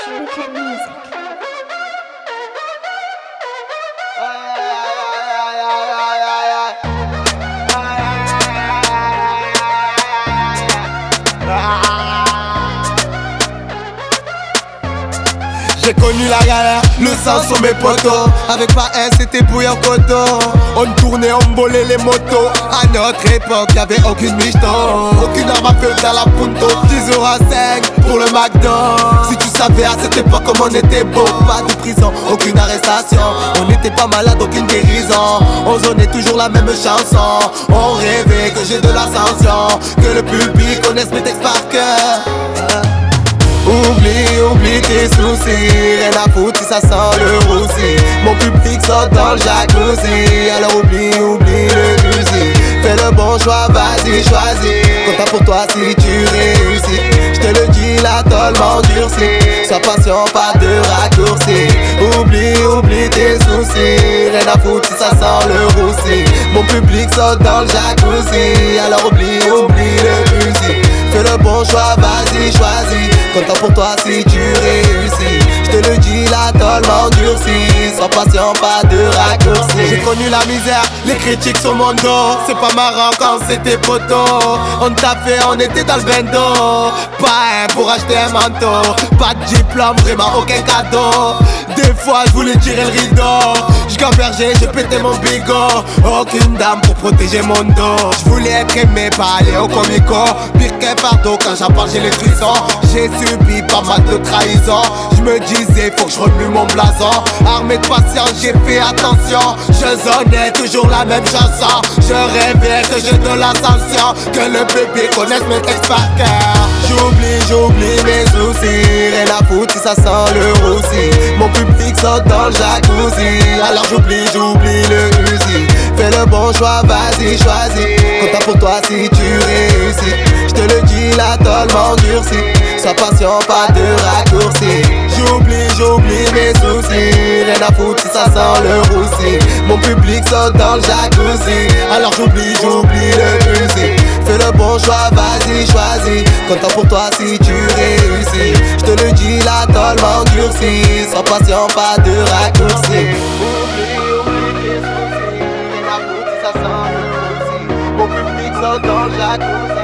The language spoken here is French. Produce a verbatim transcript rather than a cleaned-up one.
Weekend music. J'ai connu la galère, le sang sur mes potos. Avec pas un, c'était bouillant coton. On tournait, on volait les motos. À notre époque, y'avait aucune michton. Aucune arme à feu dans la punto. dix euros à cinq pour le McDo. Si tu savais à cette époque comme on était beau. Pas de prison, aucune arrestation. On n'était pas malade, aucune guérison. On zonnait toujours la même chanson. On rêvait que j'ai de l'ascension. Que le public connaisse mes textes par cœur. Oublie, oublie tes soucis. Rien à foutre si ça sent le roussi. Mon public saute dans le jacuzzi. Alors oublie, oublie le fusil. Fais le bon choix, vas-y, choisis. Content pour toi si tu réussis. J'te le dis, la tôle m'endurcit. Sois patient, pas de raccourci. Oublie, oublie tes soucis. Rien à foutre si ça sent le roussi. Mon public saute dans le jacuzzi. Alors oublie, oublie le fusil. Fais le bon choix, vas-y, choisis. Content pour toi si tu réussis. J'te le dis, la tôle m'endurcit. Sois patient, pas de raccourci. J'ai connu la misère, les critiques sur mon dos. C'est pas marrant quand c'était poteau. On t'a fait, on était dans le bendo. Pas un pour acheter un manteau. Pas de diplôme, vraiment aucun cadeau. Des fois je voulais tirer le rideau. J'gambergeais, je pétais mon bigot. Aucune dame pour protéger mon dos. Je voulais être aimé, pas aller au comico. Pire qu'un fardeau, quand j'en parle j'ai les frissons. J'ai subi pas mal de trahison. Je me disais faut que je remue mon blason. Armé de patience, j'ai fait attention. Je zonnais toujours la même chanson. Je rêvais que j'ai de l'ascension. Que le bébé connaisse mes textes par cœur. J'oublie, j'oublie mes soucis. Rien à foutre si ça sent le roussi. Mon public saute dans le jacuzzi. Alors j'oublie, j'oublie le fusil. Fais le bon choix, vas-y, choisis. Content pour toi si tu réussis. J'te le dis, la tôle m'endurcit. Sois patient, pas de raccourci. J'oublie, j'oublie mes soucis. Rien à foutre si ça sent le roussi. Mon public saute dans le jacuzzi. Alors j'oublie, j'oublie le fusil. Fais le bon choix, vas-y, choisis. Content pour toi si tu réussis. J'te le dis, la tôle m'endurcit. Sois patient, pas de raccourci. Oublie, oublie tes soucis. Rien à foutre si ça sent le roussi. Mon public saute dans le jacuzzi.